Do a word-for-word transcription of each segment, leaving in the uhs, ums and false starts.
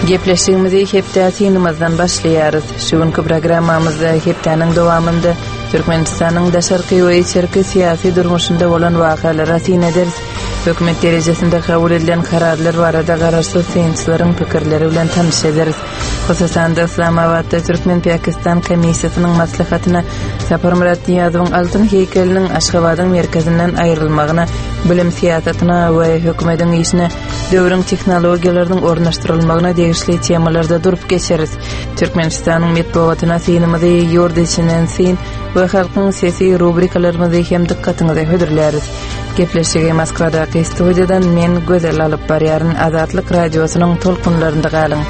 Gepleşigimizi hepdätinimizden başlaýarys. Şuňky programmamyzda hepdäniň dowamynda Türkmenistanyň daşarky we içerki siyasi durmuşynda bolan wakalary tin ederiz. Hökümet derejesinde kabul edilen kararlar barada garaşsyz synçylaryň pikirleri bilen tanış ederiz. Hususan da Islamabadda Türkmen-Pakistan komissiýasynyň maslahatyna Sapar Murat Niýazowyň altyn heykeliniň Aşgabatyň merkezinden aýrylmagyna, bilim siýasatyna we hökümetiň işine döwrüň tehnologiýalarynyň ornaşdyrylmagyna degişli temalarda durup geçeriz. Türkmenistanyň medeniýetyna synymyzy ýurdy içinden syn we halkyň sesi rubrikalarymyzy hem dikkatyňize hödürläris. Gepleşigi Moskwadaky studiýadan men gözel alyp barýaryn Azatlyk radiosynyň tolkunlarynda galyň.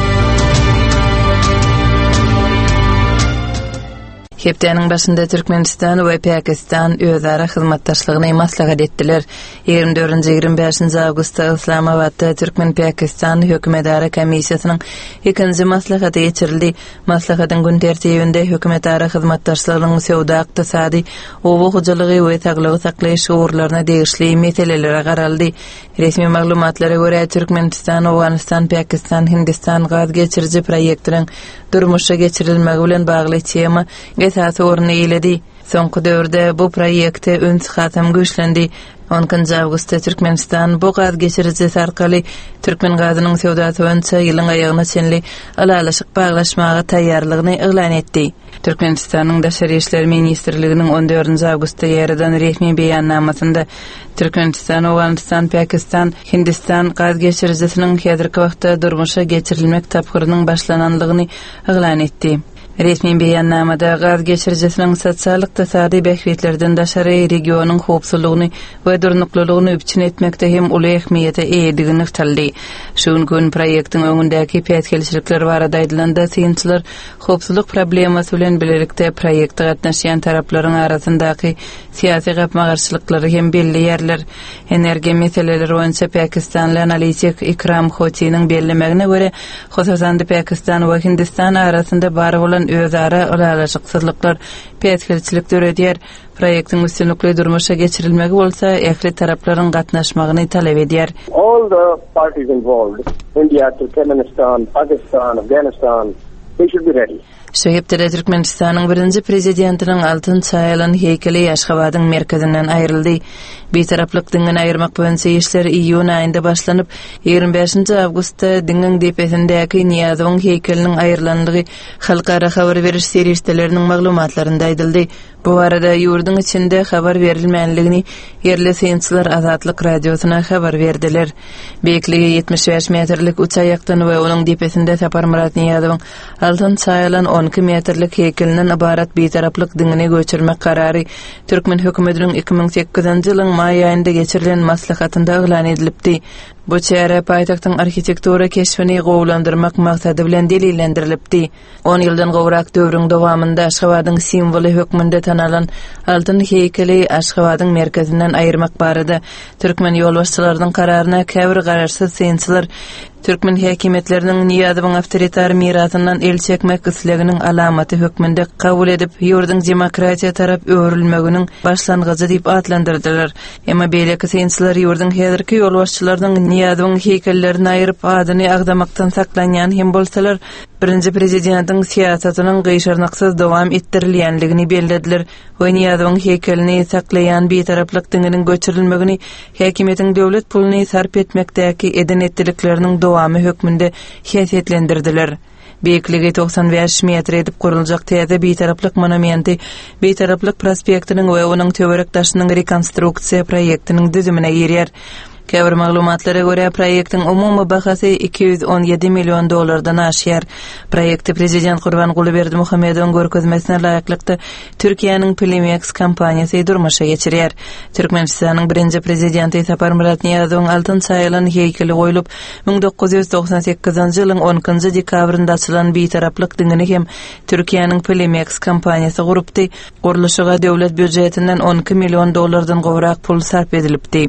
Hepdäniň başynda Türkmenistan we Pakistan özara hyzmatdaşlygyny maslahat etdiler. ýygrimi dördünji ýygrimi beşinji awgustda Islamabadda Türkmen-Pakistan hökümetara komissiýasynyň ikinji maslahaty geçirildi. Maslahatyň gün tertibinde hökümetara hyzmatdaşlygynyň sowda, ykdysady, owa hojalygy we taglygy saklaýyş şuurlaryna degişli meselelere garaldy. Resmi maglumatlara görä Türkmenistan, Awganistan, Pakistan, Hindistan gaz geçiriji proýektiniň durmuşa geçirilmegi bilen bagly tema esasy orny eýledi. Soňky döwürde bu proýekte üns hatam güýçlendi. onuncu awgustda Türkmenistan bu gaz geçiriji arkaly Türkmen gazynyň sowdasy boýunça ýylyň aýagyna çenli alalaşyk baglaşmaga taýýarlygyny eglan etdi. Türkmenistanyň Daşary işler ministrliginiň on dördünji awgustda ýaradan resmi beýannamasynda Türkmenistan, Awganistan, Pakistan, Hindistan gaz geçirijisiniň häzirki wagtda durmuşa geçirilmek tapgyrynyň başlananlygyny eglan etdi. Resmi beýannamada gaz geçirijisiniň sosial ykdysady behbetlerden Daşary regionyň howpsuzlygyny we durnuklygyny üçin etmekde hem uly ähmiýete eýdigini ýetildi. Şuň gün proýektiň öňündäki pätkelçilikler barada aýdylanda synçylar howpsuzlyk problemasy bilen birlikde proýekde gatnaşýan taraplaryň arasyndaky syýasy gapmagarçylyklary hem belli ýerler. Energiýa meseleleri boýunça Pakistanly analitik Ikram Khotinyň bellemegine görä, hususan Pakistan we Hindistan arasynda bar bolan özara alalaşyksızlyklar pätkelçilik döredýär. Proýektiň üstünlikli durmuşa geçirilmegi bolsa, ähli taraplaryň gatnaşmagyny talap edýär. All the parties involved, India, Turkmenistan, Pakistan, Afghanistan, they should be ready. Şu hepde Türkmenistanyň birinji prezidentiniň altyn çaýalan heykeli Aşgabatyň merkezinden aýryldy. Bir taraplyk diňini aýyrmak boýunça işler iýun aýynda başlanyp, ýygrimi beşinji awgustda diňiň depesindäki Niýazowyň heykeliniň aýrylandygy halkara habar beriş serwisleriniň maglumatlarynda aýdyldy. Bu arada ýurdyň içinde habar berilmänligini yerli synçylar Azatlyk radiosyna habar berdiler. Beýikligi yetmiş beş metrlik uç aýakdan we onuň depesinde Sapar Murat Niýazowyň altyn çaýalan on iki metrlik heykelinden ibarat bir taraplyk diňini göçürmek karary Türkmen hökümetiniň iki ming sekkizinji ýylyň maý aýynda geçirilen maslahatynda eglan edilipdi. Bu çäre paýtagtyň arhitektura keşfini gowlandyrmak maksady bilen delillendirilipdi. on ýyldan gowrak döwrüň dowamynda Aşgabatyň simwoly hökmünde tanalan altyn heykeli Aşgabatyň merkezinden aýyrmak barada Türkmen ýolbaşçylarynyň kararyna käbir garaşsyz synçylar Türkmen häkimetleriniň Niýazowyň awtoritar mirasyndan el çekmek isleginiň alamaty hökmünde kabul edip ýurdyň demokratiýa tarap öwrülmeginiň başlangyjy diýip adlandyrdylar. Emma beýleki synçylar ýurdyň häzirki ýolbaşçylarynyň Niýazowyň heykellerini aýryp adyny agdamakdan saklanýan hem bolsalar, birinji prezidentiň siýasatynyň gyşarnyksyz dowam etdirilýänligini bellädiler we Niýazowyň heykelini saklaýan bir taraplyk diňiniň göçürilmegini häkimetiň döwlet puluny sarp etmekdäki edenetlikleriniň dowamy hökmünde häsiýetlendirdiler. Beýikligi doksan beş metr edip guruljak täze bir taraplyk monumenti, bir taraplyk prospektiniň we onuň töwerek taşynyň rekonstruksiýa proýektiniň düzümine girýär. Käbir maglumatlara görä proýektiň umumy bahasy iki yüz on ýedi million dollardan aşýar. Proýekti prezident Gurbanguly Berdimuhammedowyň görkezmesine laýyklykda Türkiýanyň Pelimex kompaniýasy durmuşa geçirýär. Türkmenistanyň birinji prezidenti Sapar Murat Niýazowyň altyn çaýalan heykeli goýulyp, ming dokuz yüz doksan sekizinji ýylyň on ikinji dekabrynda açylan bir taraplyk diňini hem Türkiýanyň Pelimex kompaniýasy gurupdy. Guruluşyga döwlet büdjetinden on iki million dollardan gowrak pul sarp edilipdi.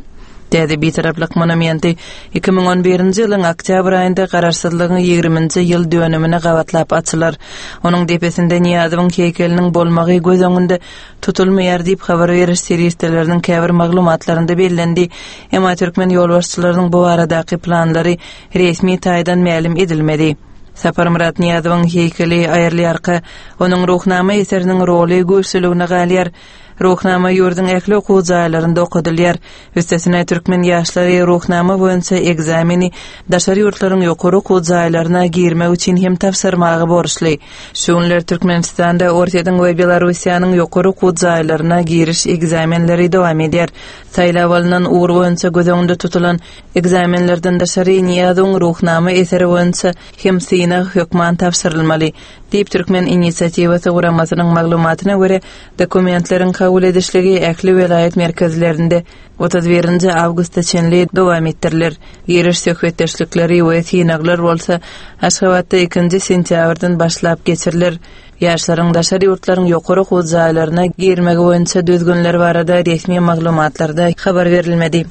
Dedi bitaraplyk monumenti iki ming on birinji ýylyň oktyabr aýynda gararsızlygyň ýygrüminji ýyl dönümine gawatlap açylar. Onuň depesinde Niýazowyň heýkeliniň bolmagy göz öňünde tutulmaýar diýip habar beriş seriýetleriniň käbir maglumatlarynda bellendi. Emma türkmen ýolbaşçylarynyň bu baradaky planlary resmi taýdan ma'lum edilmedi. Sapar Murat Niýazowyň heýkeli aýrylýarka, onuň ruhnama eseriniň roly göçlüligine galýar. Ruhnama ýurdun ekli okuw jaýlarynda okudylýar. Üstesine türkmen ýaşlary ruhnama boýunça egzameni daşary ýurtlaryň ýokary okuw jaýlaryna girmek üçin hem tapşyrmagy borçly. Şunlar Türkmenistanda, Ortadan we Belarusiýanyň ýokary okuw jaýlaryna giriş egzamenleri dowam edýär. Saýlap alynan ugur boýunça gözüňde tutulan egzamenlerden daşary Niýazowyň ruhnama eseri boýunça hem syna hökman tapşyrylmaly. Diýip Türkmen inisiatiwasy guramasynyň maglumatyna görä, dokumentleriň kabul edişligi ähli welayet merkezlerinde otuz birinji awgustda çenli dowam etdirilir. Giriş söhbetdeşlikleri we synaglar bolsa Aşgabatda ikinji sentýabrdan başlap geçirilir. Ýaşlaryň daşary ýurtlaryň ýokary okuw jaýlaryna girmegi boýunça düzgünler barada resmi maglumatlarda habar berilmedi.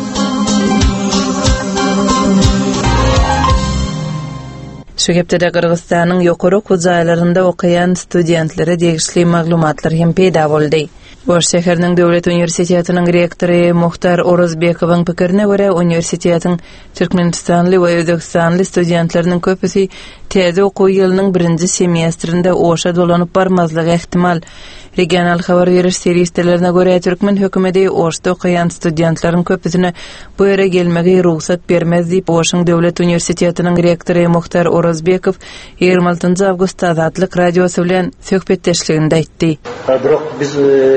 Şu gepde Kırgızstanyň ýokary okuw jaýlarynda okuyan studentlere degişli maglumatlar hem peýda boldy. Boş şäheriniň döwlet uniwersitetiniň rektory Muhtar Orozbekowyň pikirine görä, uniwersitetiň Türkmenistanly we Özbekistanly studentleriniň köpüsi täze okuw ýylynyň birinji semestrinde oşa dolanyp barmazlygy ihtimal. Regional habar beriş seriýetlerine görä, Türkmen hökümeti oşda okuyan studentlaryň köpüsine bu ýere gelmegi ruhsat bermez diýip Oşuň döwlet uniwersitetiniň rektory Muhtar Orozbekow ýygrimi altynjy awgustda Azatlyk radiosy bilen söhbetdeşliginde aýtdy. Birok biz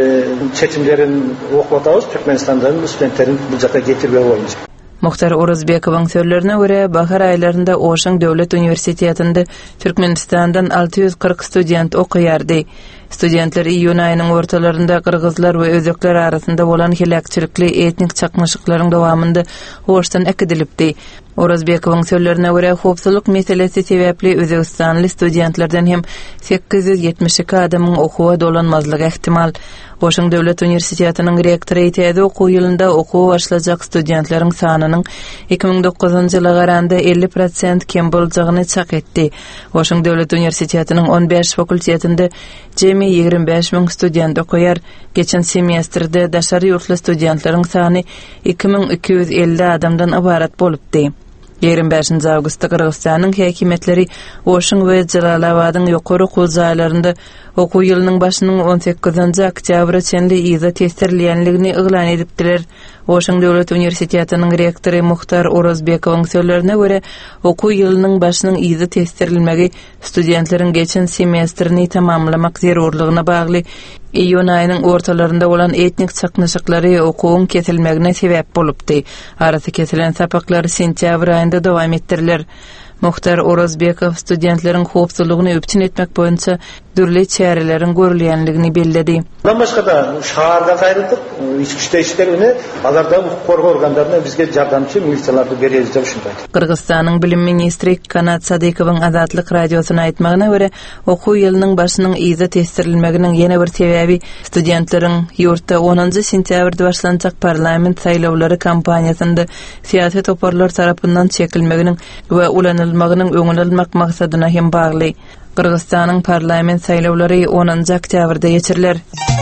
çetimlerin okuwatabız, Türkmenistandan studentlerin bu jaka getirme boýunça. Muhtar Orozbekowyň sözlerine görä, bahar aýlarynda Oşuň döwlet uniwersitetinde Türkmenistandan alty ýüz kırk student okuýardy. Studentler iýun aýynyň ortalarynda kyrgyzlar we özbekler arasynda bolan hilakçylykly etnik çakmaşyklaryň dowamynda Oşdan ekidilipdi. Orozbekowyň sözlerine görä, howpsuzlyk meselesi sebäpli Özbekistanly studentlerden hem sekiz ýüz ýetmiş iki adamyň okuwa dolanmazlygy ihtimal. Oşuň döwlet uniwersitetiniň rektory täze okuw ýylynda okuw başlajak studentleriň sanynyň iki ming dokuzunjy ýyla garanda elli prosent kem boljagyny çak etdi. Oşuň döwlet uniwersitetiniň on beş fakultetinde jemi ýigirmi beş ming student okuýar. Geçen semestrde daşary ýurtly studentleriň sany iki ming iki ýüz elli adamdan ibarat bolupdy. ýigirmi beşinji awgustda Kyrgyzstanyň häkimetleri Oşuň we Jalalabadyň ýokary okuw jaýlarynda okuw ýylynyň başynyň on sekizinji oktýabra çenli ýyza testirlenligini eglan edipdiler. Oşuň döwlet uniwersitetiniň rektory Muhtar Orozbekowyň sözlerine görä, okuw ýylynyň başynyň ýyza testirilmegi studentleriň geçen semestrini tamamlamak zerurlygyna bagly. İýun aýynyň ortalarynda bolan etnik çaknaşyklary okuwyň kesilmegine sebäp bolupdy. Arasy kesilen sapaklary sentýabr aýynda dowam etdirilir. Muhtar Orozbekow studentleriň howpsuzlygyny öpçün etmek boýunça dürli çäreleriň görülýänligini belledi. Bundan başga da şaharda gaýrytyp, içki işler işlerini alarda hukuk organlaryna bizge jardamçy milisiýalary berýäris diýip şunday. Kyrgyzstanyň bilim ministri Kanat Sadykowyň Azatlyk radiosyna aýtmagyna görä, okuw ýylynyň başynyň ýyza testirilmeginiň ýene bir sebäbi studentleriň ýurtda onunjy sentýabrda başlanjak parlament saýlawlary kampaniýasynda siýasat oparlar tarapyndan çekilmeginiň we ulanylmagynyň öňüne almak maksadyna hem bagly. Kırgızstanyň parlament saýlawlary onunjy oktýabrda geçiriler.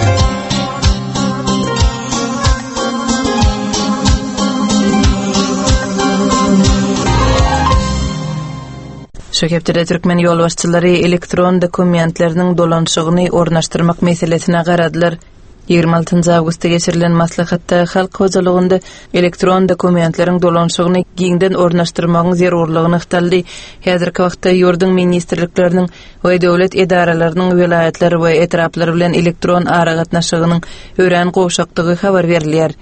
Şu hepde Türkmen ýolbaşçylary elektron dokumentleriniň dolanşygyny ornaşdyrmak meselesine garadylar. ýygrimi altynjy awgustda geçirilen maslahatda halk hojalygynda elektron dokumentleriň dolanşygyny giňden ornaşdyrmagyň zerurlygyny ykdaldy. Häzirki wagtda ýurdun ministrlikleriniň we döwlet edaralarynyň welaýetleri we etraplary bilen elektron aragatnaşygynyň ören gowşakdygy habar berilýär.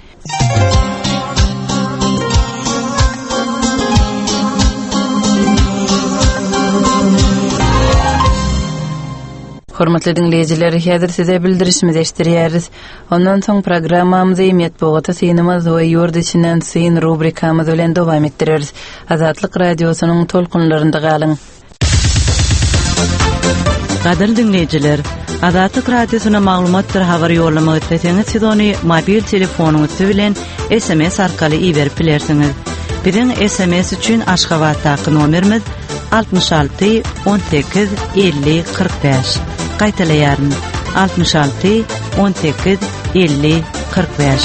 Hormatly dinleyijiler, häzir size bildirişimizi eşdirýäris. Ondan soň programmamyzy Metbugaty synymyz we ýurt içinden syn rubrikamyz bilen dowam etdireriz. Azatlyk radiosynyň tolkunlarynda galyň. Gadyr dinleyijiler, Adatyk radiosuna maglumatlar habar ýollama etseňiz siz ony mobil telefonuňyz bilen S M S arkaly iberip bilersiňiz. Biziň S M S üçin Aşgabatdaky nomerimiz altmış altı on sekiz elli kırk beş. Gaýtalaýaryn altmış altı on sekiz elli kırk beş.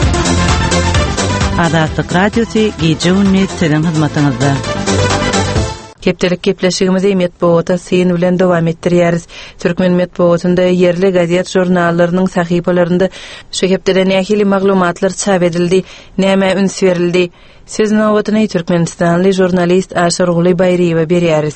Adatyk radiosy gije ünni sizin hyzmatyňyzda. Keptelik kepleşigimizi Medbowata syn bilen dowam etdirýäris. Türkmen Medbowatynda yerli gazet jurnallarynyň sahypalarynda şu kepdeden nähili maglumatlar çap edildi, näme üns berildi. Siz nowatyny Türkmenistanly jurnalist Aşar Guly Bayriýewe berýäris.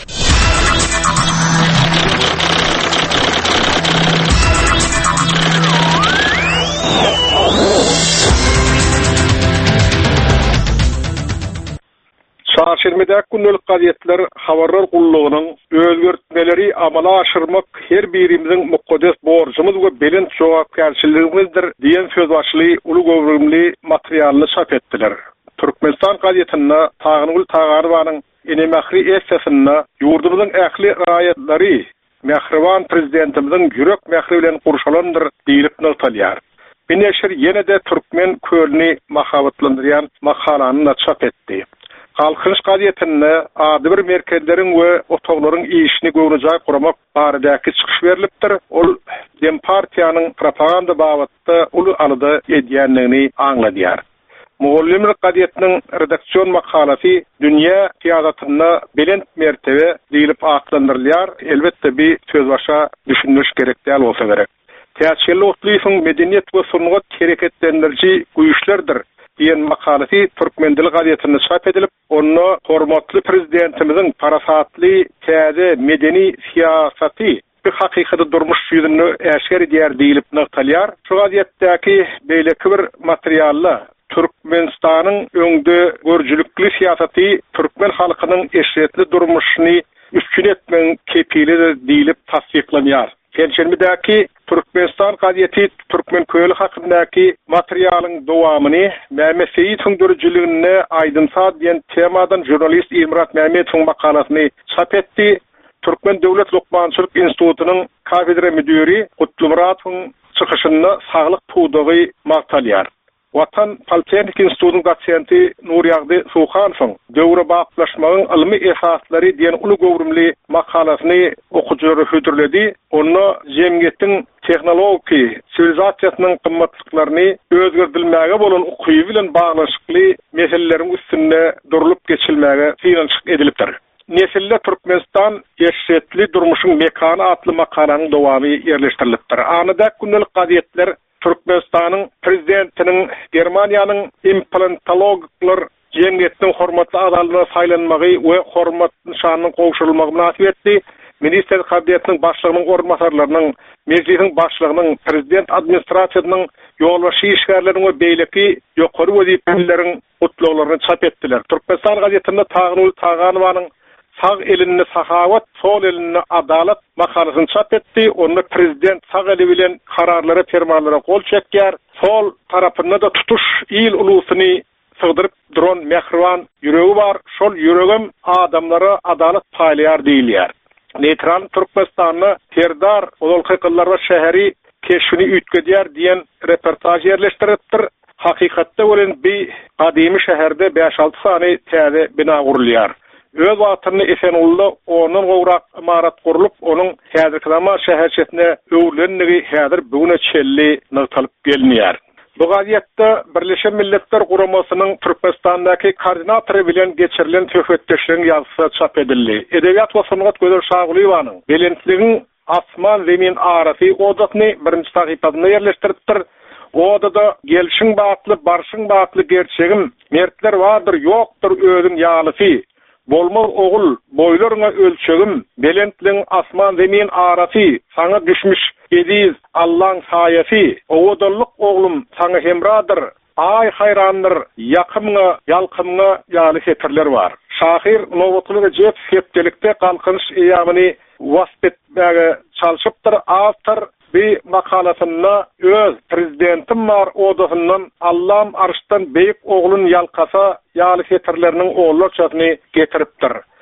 Çarşyrmada günlük gazetler habarlar gullugynyň özgertmeleri amala aşyrmak her birimiziň mukaddes borjumyz we belin jogapkärçiligimizdir diýen söz başly uly gowrumly materialny çap etdiler. Türkmenistan gazetinde Tağnygul Tağarwanyň enemahri esasynda ýurdumyzyň ähli raýatlary Mehriban prezidentimiziň ýürek mehri bilen gurşalandyr diýilip naltalýar. Bineşir ýene de Türkmen kölni mahabatlandyrýan makalany çap etdi. Halkynç gazetinde ady bir merkezleriň we otoglaryň işini göwnüjak guramak baradaky çykyş berilipdir. Ol Dem partiýanyň propaganda babatda uly alyda edýänligini aňladýar. Muğullimlik gazetiniň redaksiyon makalasy dünýä siýasatynda belent mertebe diýilip atlandyrylýar. Elbetde bir söz başa düşünüş gerek däl bolsa gerek. Täsirli otlysyň medeniýet we sungat hereketlendiriji güýçlerdir diýen makalasy Türkmendilik gazetinde çap edilip, onu hormatly prezidentimiziň parasatly täze medeni siýasaty bir hakykata durmuş ýüzüni äşger edýär diýilip nagtalýar. Şu gazetdäki beýleki bir materiallar Türkmenistanyň öňde görjülükli siýasaty Türkmen halkynyň eşretli durmuşyny üstün etmeň kepilidir diýilip tasdiklanýar. Kençermidäki Türkmenistan gazeti Türkmen köýli hakyndaky materialyň dowamyny Mehmet Seyit'iň görjülüğine aýdynsa diýen temadan jurnalist İmrat Mehmetowyň makalasyny çap etdi. Türkmen Döwlet Lokmançylyk Institutunyň kafedra müdiri Gutlumuratowyň çykyşynda saglyk tuğdagy maktalýar. Watan Politehnik Institutunyň dosenti Nurýagdy Suhanowyň döwre baplaşmagyň ilmi esaslary diýen uly gowrumly makalasyny okujary hödürledi. Onu jemgyýetiň tehnologi, sivilizasiýasynyň gymmatlyklaryny özgerdilmäge bolan ukyby bilen baglanşykly meseleleriň üstünde durulup geçilmäge synançyk edilipdir. Nesille Türkmenistan eşretli durmuşyň mekany atly makalanyň dowamy ýerleşdirilipdir. Anyda gündelik gazetler Türkmenistanyň prezidentiniň Germaniýanyň implantologlar jemgyýetiniň hormatly adalyna saýlanmagy we hormat nişanynyň gowşurulmagy münasibetli Minister Kabinetiniň başlygynyň ornmasarlarynyň, meclisiň başlygynyň, prezident administrasiýasynyň ýolbaşy işgärleriň we beýleki ýokary wezipeleriň gutlaklaryny çap etdiler. Türkmenistan gazetinde Tağnygul Tağarwanyň sağ elini sahawat, sol elini adalat makalasyny çap etdi. Onu prezident sağ eli bilen kararlara, fermanlara gol çekýär. Sol tarapynda da tutuş il ulusyny sığdyryp duran Mehriban ýüregi bar. Şol ýüregim adamlara adalat paýlaýar diýilýär. Neutral Türkmenistanyny Serdar Ololkyklar we şäheri keşfini üýtgedýär diýen reportaj ýerleşdiripdir. Hakykatda bolan bir gadymy şäherde beş alty sany täze bina gurulýar. Öz watyny Esenulda onun gowrak imarat gurulyp, onun häzirkilama şäherçetine öwrlenligi häzir bugüne çelli nagtalyp gelmeýär. Bu gazetde Birleşen Milletler Guramasynyň Türkmenistandaky koordinatory bilen geçirilen töhfetdeşligiň ýazgysy çap edildi. Edebiýat we sungat Gözel Şagulyewanyň belentligiň asman zemin arasy odatyny birinji sahypasynda ýerleşdiripdir. Odada gelişiň bagtly, barşyň bagtly gerçegim, mertler bardyr, ýokdur özüň ýalysy. Bolmaz ogul, boylaryňa ölçegim, belentliň asman zemin arasy, saňa düşmüş ediz Allah'ın sayesi, oğudurluk oğlum sana hemradır, ay hayrandır, yakımına, yalkımına yali setirler var. Şahir Novotlu ve Cep septelikte kalkınış iyamını vasfetmeye çalışıptır, aztır. Bir makalasında öz prezidentim var odasından Allah'ım arştan beyik oğlun yalkasa yali setirlerinin oğullar çatını getiriptir.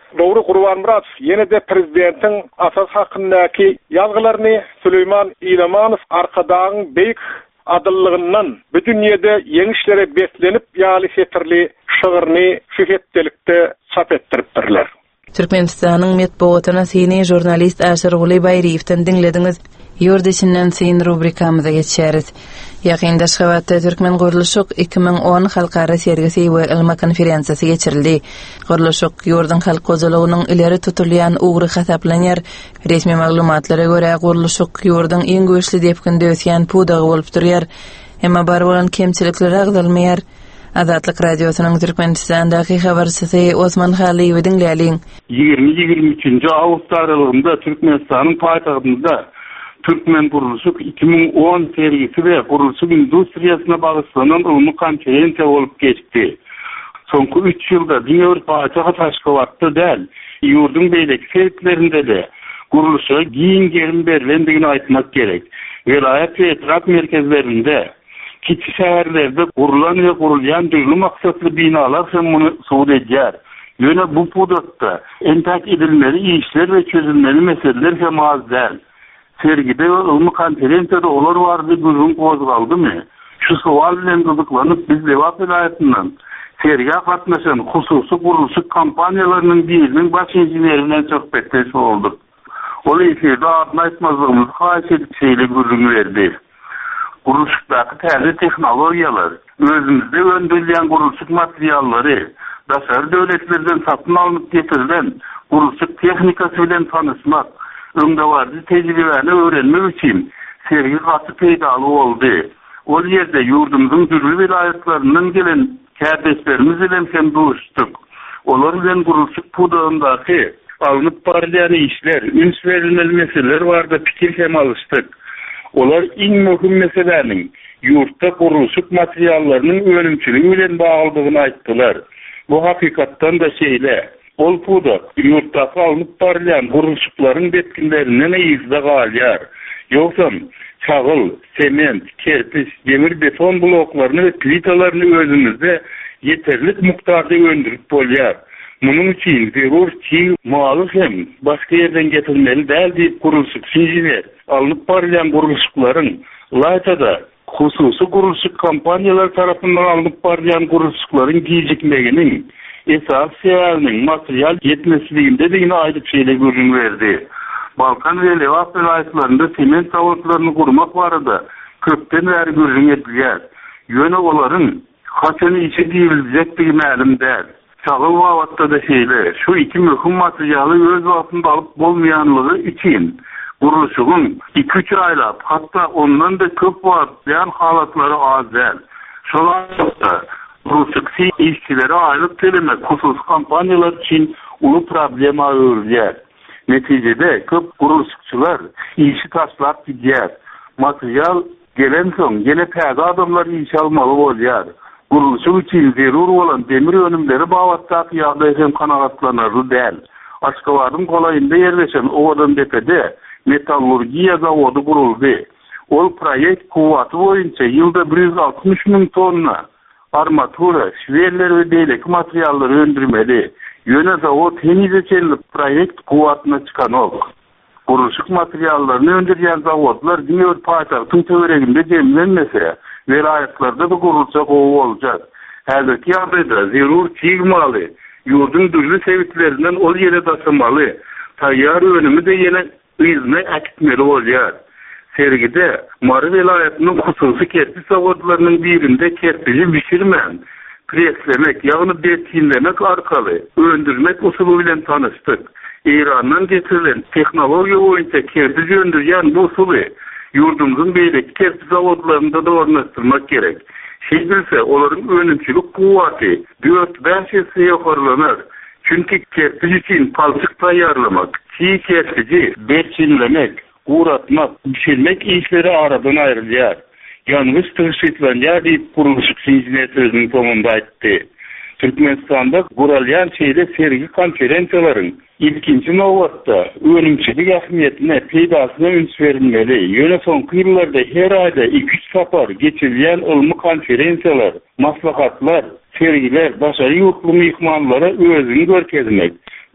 Doğru Gurbanmuratov yine de prezidentin asas hakkındaki yazgılarını Süleyman İlamanov arkadağın beyik adıllığından bütün yerde yenişlere beslenip yali setirli şığırını şühettelikte çap ettiripdirler. Türkmenistan'ın metbuatına seni jurnalist Aşır Gulay Bayriyev'ten dinlediniz. Yurdishinden sin rubrikamıza geçeriz. Yaqinda Aşgabatda Türkmen Guruluşuk iki ming on halkara sergisi we ilma konferensiyasi geçirildi. Guruluşuk yurdun halk kozalığının ileri tutulyan uğru hasaplanyer. Resmi maglumatlara göre Guruluşuk yurdun en güçlü depkinde ösyan pudağı bolup durýar. Emma bar bolan kemçilikleri agdalmaýar. Azatlyk radiosynyň Türkmenistandaky habarçysy Osman Haliýew dinläýän. yigirme yigirme üçinji awgust aralygynda Türkmenistanyň paýtagtynda Türkmen Guruluşuk iki ming on sergisi we guruluşuk industriýasyna bagyşlanan ulmy konferensiýa bolup geçdi. Soňky üç ýylda dünýä paýtagy Taşkentde däl, ýurdun beýleki şeýtlerinde de guruluşa giň gerin berilendigini aýtmak gerek. Vilayet we etraf merkezlerinde kiçik şäherlerde gurulan we gurulýan döwlet maksatly binalar hem muny suwd edýär. Ýöne bu pudatda entak edilmeli işler we çözülmeli meseleler hem az däl. Sergide ilmi konferensiyada olar vardı gözüm kozgaldymy? Şu sual bilen gyzyklanyp biz Lewap vilayetinden sergiye katnaşan hususy guruluşyk kampaniýalarynyň biriniň baş inženerinden söhbetleşip boldyk. Ol ýerde adny aýtmazlygymyzy haýyş edip şeýle gözüňi berdi. Guruluşykdaky täze tehnologiýalar, özümizde öndürilýän guruluşyk materiallary, daşary döwletlerden satyn alınıp getirilen guruluşyk tehnikasy bilen tanışmak, öňde bardy tejribelerini öwrenmek üçin sergi gaty peýdaly boldy. Ol ýerde ýurdumyzyň türlü vilayetleriniň gelen kärdeslerimiz bilen hem duruşdyk. Olar bilen guruluşyk pudagyndaky alınıp barýan işler, üns berilmeli meseleler barada pikir hem alışdyk. Olar iň möhüm meseleniň ýurtda guruluşyk materiallarynyň önümçiligi bilen baglydygyny aýtdylar. Bu hakykatdan da şeýle. Ol pudak ýurtdaky alınıp barýan guruluşyklaryň betkinlerinden ýyzda galýar. Ýoksam çagyl, sement, kerpiç, demir beton bloklaryny we plitalaryny özümizde yeterlik mukdarda öndürip bolýar. Munyň üçin zerur ki maly hem başga ýerden getirilmeli däl diýip guruluşyk injener alınıp barýan guruluşyklaryň Laytada hususy guruluşyk kampaniýalar tarapyndan alınıp barýan guruluşyklaryň gijikmeginiň esas sebäbiniň material yetmesliginde diýeni aýdyp şeýle görüň berdi. Balkan we Lewap vilayetlerinde sement zawodlaryny gurmak barada köpden bäri görüň edilýär. Ýöne olaryň haçan işe diýiljekdigi ma'lum däl. Çagyl wagtda da şeýle, şu iki möhüm materialy öz wagtynda alyp bolmaýanlygy üçin guruluşygyň iki üç aýlap, hatda ondan da köp wagtlayan halatlary az däl. Şolarda guruluşyk işçileri aýlyk telemek hususy kampaniýalar üçin uly problema öwrülýär. Netijede köp guruluşçylar işi taşlap gidýär. Material gelen soň gene päze adamlar iş almaly bolýar. Guruluşyk üçin zerur bolan demir önümleri bawatdaky ýagdaý hem kanagatlanary däl. Aşgabatyň golaýynda ýerleşen Owadan tepede metallurgiýa zawody guruldy. Ol proýekt kuwaty boýunça ýylda bir yüz altmış miň tonna armatura, şwerler we beýleki materiallary öndürmeli. Ýöne zawod henize çelip proýekt kuwatyna çykanok. Guruluşyk materiallaryny öndürýän zawodlar dünýä paýtagtyň töwereginde jemlenmese, vilayetlarda da guruluşyk gowy boljak. Häzirki ýagdaýda zerur çygmaly, ýurdun düzlü sevitlerinden ol ýere daşymaly, taýýar önümi de ýene ýyzna äkitmeli bolýar. Sergide Mary vilayetynyň hususy kerpiç zawodlarynyň birinde kerpiçi bişirmän, preslemek, ýagny betkinlemek arkaly öndürmek usuly bilen tanışdyk. İrandan getirilen tehnologiýa boýunça kerpiç öndürýän bu usuly ýurdumyzyň beýleki kerpiç zawodlarynda da ornaşdyrmak gerek. Şeýdilse olaryň önümçilik kuwaty dört beş ýyl ýokarlanar. Çünki kerpiç üçin palçyk taýýarlamak, çiğ kerpiçi betkinlemek, uğratmak, pişirmek işleri aradan ayrılıyor. Yanlış tırşıtlanıyor deyip guruluşyk injener sözünün sonunda aytdy. Türkmenistan'da guralyan şeyde sergi konferensiýalaryň ilkinci nowatda önümçilik ähmiýetine peýdasyna üns berilmeli. Ýöne soňky ýyllarda her aýda iki üç sapar geçirilýän ilmi konferensiýalar, maslahatlar, sergiler, başary ýurtly mehmanlara özüni görkezmek,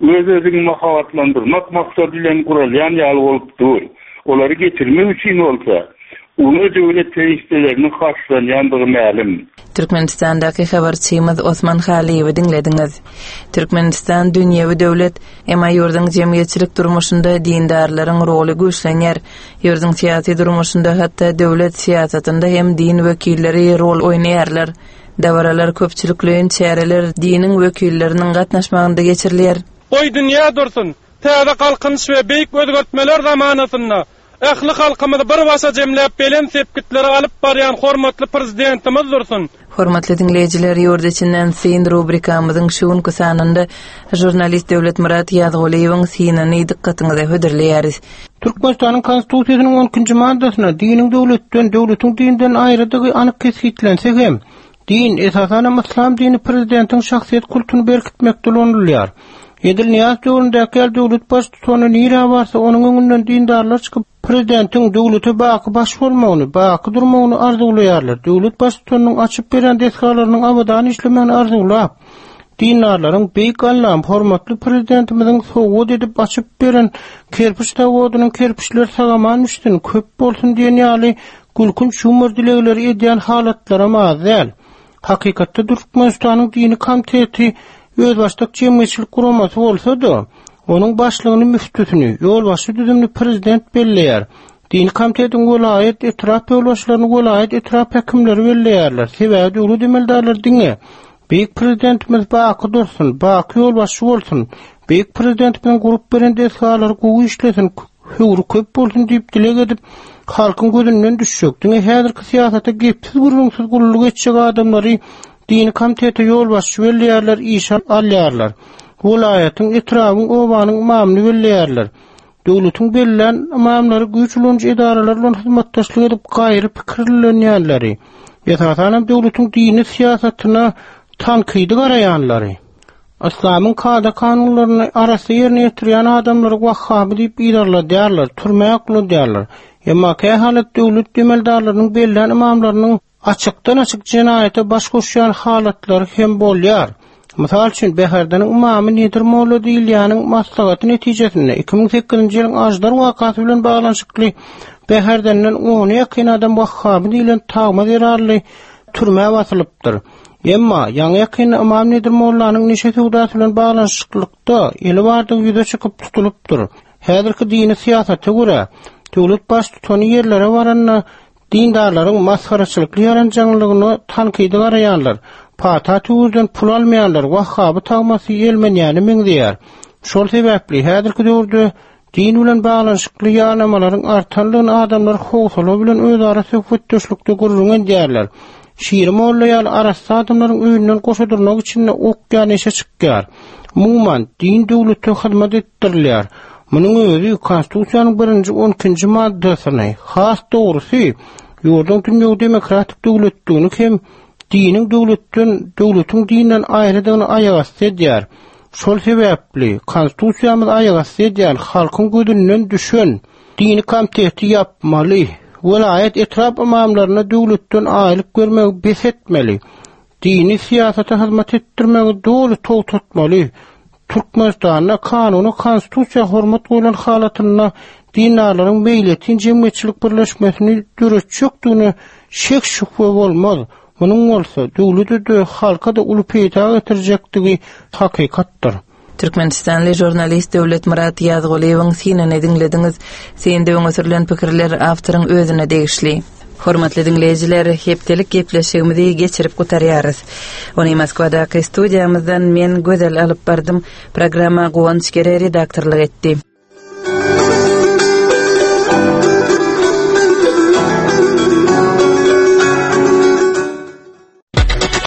öz-özüni mahabatlandırmak maksadyla guralyan ýaly bolupdyr. Olary geçirmek üçin bolsa, uly döwlet teýisleriniň karşılanýandygy ma'lum. Türkmenistan'daki habarçymyz Osman Haliýewi dinlediňiz. Türkmenistan dünýäwi döwlet, emma ýurdun jemgyýetçilik durmuşynda dindarlaryň roly güýçlenýär. Ýurdun siýasy durmuşynda hatda döwlet siýasatynda hem din wekilleri rol oýnaýarlar. Dawralar köpçülikliň çäreler diniň wekilleriniň gatnaşmagynda geçirilýär. Oy dünýä dursun. Täze kalkınç we beýik özgertmeler zamanatynda ähli halkymyzy bir wasa jemläp belen sepkitleri alyp barýan hormatly prezidentimiz dursun. Hormatly dinleýijiler, ýurda içinden Sin rubrikamyzyň şuňky sanynda jurnalist Döwlet Murat Ýazgolyewiň synany dikkatiňize höderleýäris. Türkmenistanyň konstitusiýasynyň onunçy maddasyna diniň döwletden, döwletiň dinden aýrydygy anyk kesgitlense hem, din esasan İslam dini prezidentiň şahsiýet kultuny berkitmekde ulanylýar. Edil Niyaz döwründäki döwlet başçysyny nira barsa onuň öňünden dindarlar çykyp prezidentiň döwlete baky baş bolmagyny, baky durmagyny arzulaýarlar. Döwlet başçysynyň açyp beren deskalarynyň abadan işlemegini arzulap, dindarlaryň beýik allam hormatly prezidentimiziň sowgat edip açyp beren kerpiç tawadynyň kerpiçler sagaman üçin köp bolsun diýen ýaly gülkün şumur dilegleri edýän halatlara mazal. Hakykatda Türkmenistanyň dini komiteti öz başlyk jemgyýetçilik guramasy bolsa-da, onuň başlygyny müftüsini, ýolbaşy düzümli prezident belleýär. Dini komitetiň welaýet etraf ýolbaşlaryny welaýet etraf häkimleri belleýärler. Sebäbi uly demeldarlar diňe. Beýik prezidentimiz baky dursun, baky ýolbaşy bolsun. Beýik prezidentimiň gurup beren desgalary gowy işlesin, hüwri köp bolsun diýip dilek edip, halkyň gözünden düşjek. Diňe häzirki siýasata gepsiz gurulmuşsuz guruluk etjek adamlary dini komiteti ýolbaşy belleýärler, işan alýarlar. Welaýatyň etrawyň obanyň mamly belleýärler. Döwletiň bellen mamlary güýçlenýän idaralar bilen hyzmatdaşlyk edip gaýry pikirlenýärleri. Ýa-da döwletiň dini siýasatyna tankydy garaýanlary. Islamyň kada kanunlaryny arasy ýerine ýetirýän adamlary wahhaby diýip ýerlerler, türmäge ýokladýarlar. Emma käy halat döwlet demeldarlarynyň bellen imamlarynyň açykdan açyk jenaýete baş goşýan halatlary hem bolýar. Mysal üçin Beherdeniň imamy Nedir Molla diýilýäniň maslahaty netijesinde iki ming sekizinji ýylyň Ajdar wakasy bilen baglanşykly Beherdenden on ýakyn adam wahhaby diýilen tagma zerarly türmäge basylypdyr. Emma ýaňy ýakyn imam Nedir Mollanyň neşe sowdasy bilen baglanşyklykda eli bardyg ýüze çykyp tutulypdyr. Häzirki dini siýasaty görä döwlet baş tutan ýerlere baranna dindarlaryň maskaraçylyk ýaranjagyny tankydy garaýanlar. Pata tüwürden pul almaýanlar wahhaby tagmasy ýelmenýäni meňdeýär. Şol sebäpli häzirki döwürde din bilen baglanşykly ýanamalaryň artanlygyny adamlar howsala bilen özara söhbetdeşlikde gurulýan diýerler. Şiir mollaýar arasy adamlaryň öýünden goşadyrmak üçin okýan eşe çykýar. Muman din döwlete hyzmat etdirilýär. Munyň özü konstitusiýanyň birinji on ikinji maddasyny has dogrusy ýurdun dünýäde demokratik döwletdigini hem diniň döwletden, döwletiň dinden aýrydygyny aýagasy edýär. Şol sebäpli konstitusiýamyz aýagasy edýän halkyň gözünden düşen dini komiteti ýapmaly. Welaýet etraf imamlaryna döwletden aýlyk görmek besetmeli. Dini siýasata hyzmat etdirmegi dogry tow tutmaly. Türkmenistanyň kanuny konstitusiýa hormat goýulan halatyna dinarlaryň beýletin jemgyýetçilik birleşmesini döretjekdigine şek şüphe bolmaz. Munyň bolsa döwlete halka da uly peýda getirjekdigi hakykatdyr. Türkmenistanly jurnalist Döwlet Murat Ýazgolyewiň synany dinlediňiz. Sende öňe pikirler awtoryň özüne degişli. Hormatly dinleýijiler, hepdelik gepleşigimizi geçirip gutarýarys. Ony Moskwadaky studiýamyzdan men Gözel alyp bardym. Programma Gowanç Gere redaktorlyk etdi.